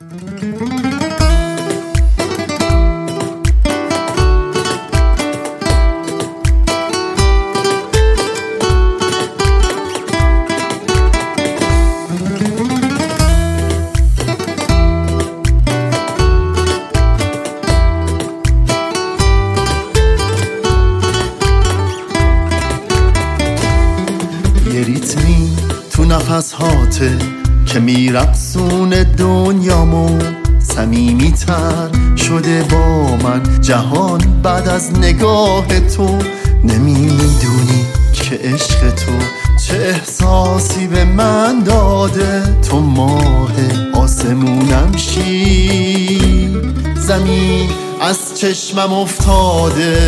یه ریتمی تو نفس هاته که میرقصونه دنیامو، صمیمی تر شده با من جهان بعد از نگاه تو. نمیدونی که عشق تو چه احساسی به من داده، تو ماه آسمونم شی، زمین از چشمم افتاده.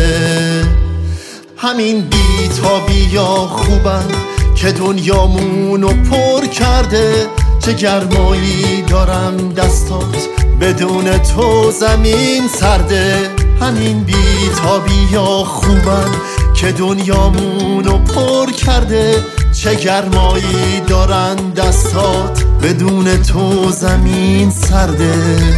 همین بی‌تابی‌ها خوبن که دنیامونو پر کرده، چه گرمایی دارم دستات بدون تو زمین سرده. همین بی‌تابی‌ها خوبن که دنیامونو پر کرده، چه گرمایی دارن دستات بدون تو زمین سرده.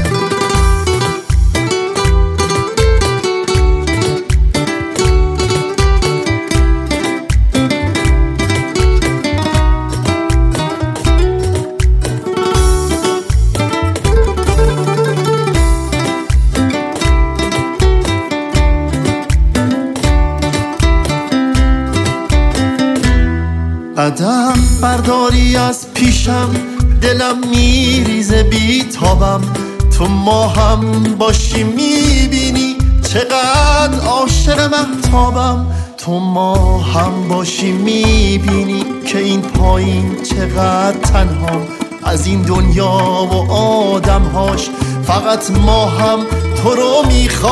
قدم برداری از پیشم، دلم میریزه بی‌تابم. تو ما هم باشی میبینی چقدر عاشق مهتابم. تو ما هم باشی میبینی که این پایین چقدر تنهام. از این دنیا و آدمهاش فقط ما هم تو رو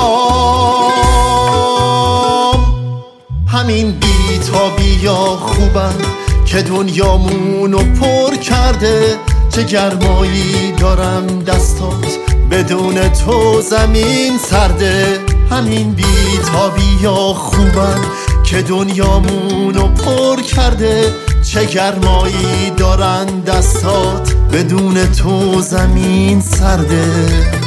میخوام. همین بی‌تابی‌ها خوبن که دنیامونو پر کرده، چه گرمایی دارم دستات بدون تو زمین سرده. همین بی‌تابی‌ها خوبن که دنیامونو پر کرده، چه گرمایی دارن دستات بدون تو زمین سرده.